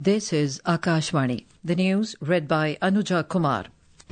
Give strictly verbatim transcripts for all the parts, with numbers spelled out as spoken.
This is Akashvani. The news read by Anuja Kumar.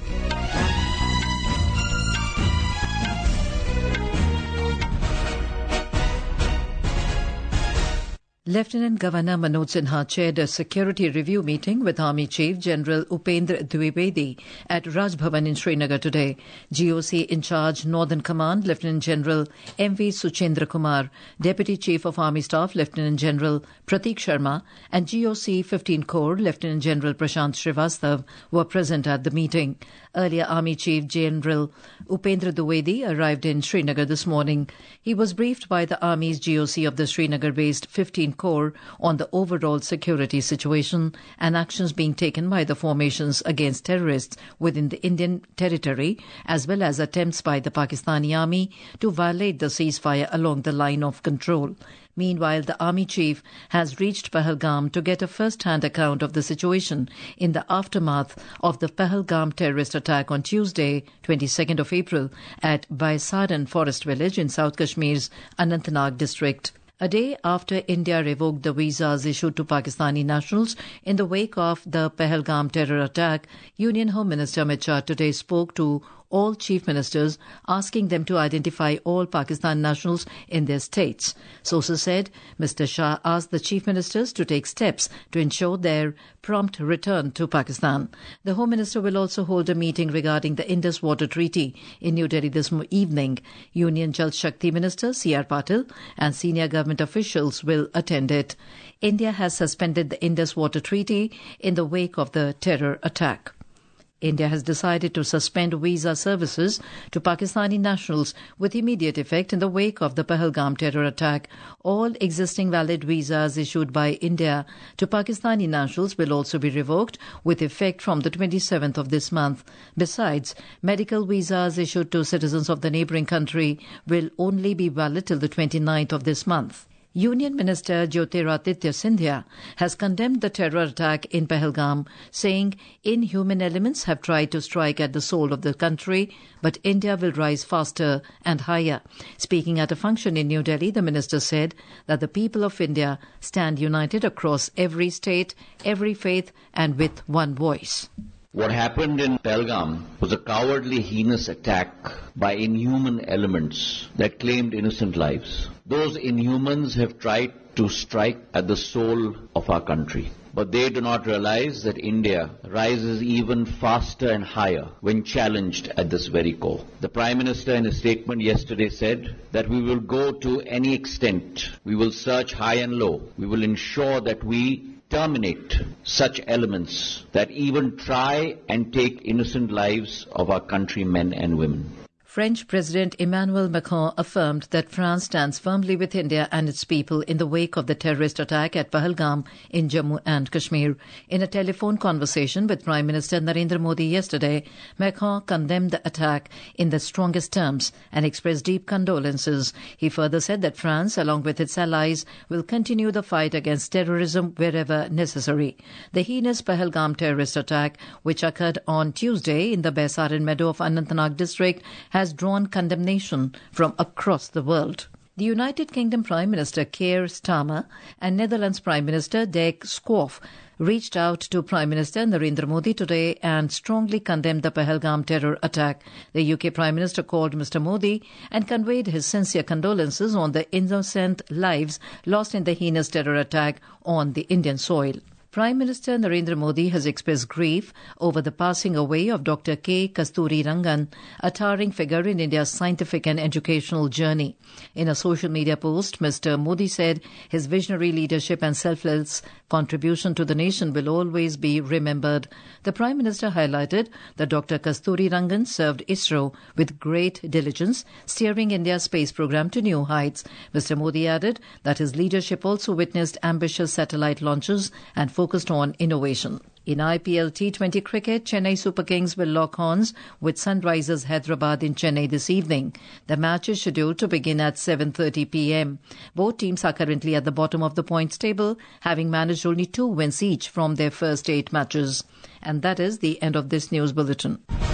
Lieutenant Governor Manoj Sinha chaired a security review meeting with Army Chief General Upendra Dwivedi at Raj Bhavan in Srinagar today. G O C in charge Northern Command Lieutenant General M V Suchendra Kumar, Deputy Chief of Army Staff Lieutenant General Prateek Sharma and G O C fifteen Corps Lieutenant General Prashant Srivastav were present at the meeting. Earlier, Army Chief General Upendra Dwivedi arrived in Srinagar this morning. He was briefed by the Army's G O C of the Srinagar-based fifteen Corps on the overall security situation and actions being taken by the formations against terrorists within the Indian territory, as well as attempts by the Pakistani Army to violate the ceasefire along the line of control. Meanwhile, the Army Chief has reached Pahalgam to get a first-hand account of the situation in the aftermath of the Pahalgam terrorist attack on Tuesday, twenty-second of April, at Baisaran Forest Village in South Kashmir's Anantnag district. A day after India revoked the visas issued to Pakistani nationals in the wake of the Pahalgam terror attack, Union Home Minister Amit Shah today spoke to all chief ministers, asking them to identify all Pakistan nationals in their states. Sources said Mister Shah asked the chief ministers to take steps to ensure their prompt return to Pakistan. The Home Minister will also hold a meeting regarding the Indus Water Treaty in New Delhi this evening. Union Jal Shakti Minister C R Patil and senior government officials will attend it. India has suspended the Indus Water Treaty in the wake of the terror attack. India has decided to suspend visa services to Pakistani nationals with immediate effect in the wake of the Pahalgam terror attack. All existing valid visas issued by India to Pakistani nationals will also be revoked with effect from the twenty-seventh of this month. Besides, medical visas issued to citizens of the neighbouring country will only be valid till the twenty-ninth of this month. Union Minister Jyotiraditya Scindia has condemned the terror attack in Pahalgam, saying inhuman elements have tried to strike at the soul of the country, but India will rise faster and higher. Speaking at a function in New Delhi, the minister said that the people of India stand united across every state, every faith, and with one voice. What happened in Pahalgam was a cowardly, heinous attack by inhuman elements that claimed innocent lives. Those inhumans have tried to strike at the soul of our country. But they do not realize that India rises even faster and higher when challenged at this very core. The Prime Minister in a statement yesterday said that we will go to any extent. We will search high and low. We will ensure that we terminate such elements that even try and take innocent lives of our countrymen and women. French President Emmanuel Macron affirmed that France stands firmly with India and its people in the wake of the terrorist attack at Pahalgam in Jammu and Kashmir. In a telephone conversation with Prime Minister Narendra Modi yesterday, Macron condemned the attack in the strongest terms and expressed deep condolences. He further said that France, along with its allies, will continue the fight against terrorism wherever necessary. The heinous Pahalgam terrorist attack, which occurred on Tuesday in the Baisaran meadow of Anantnag district, has has drawn condemnation from across the world. The United Kingdom Prime Minister Keir Starmer and Netherlands Prime Minister Dick Schoof reached out to Prime Minister Narendra Modi today and strongly condemned the Pahalgam terror attack. The U K Prime Minister called Mister Modi and conveyed his sincere condolences on the innocent lives lost in the heinous terror attack on the Indian soil. Prime Minister Narendra Modi has expressed grief over the passing away of Doctor K. Kasturi Rangan, a towering figure in India's scientific and educational journey. In a social media post, Mister Modi said his visionary leadership and selfless contribution to the nation will always be remembered. The Prime Minister highlighted that Doctor Kasturi Rangan served ISRO with great diligence, steering India's space program to new heights. Mister Modi added that his leadership also witnessed ambitious satellite launches and focused on innovation. In I P L T twenty cricket, Chennai Super Kings will lock horns with Sunrisers Hyderabad in Chennai this evening. The match is scheduled to begin at seven thirty p.m. Both teams are currently at the bottom of the points table, having managed only two wins each from their first eight matches. And that is the end of this news bulletin.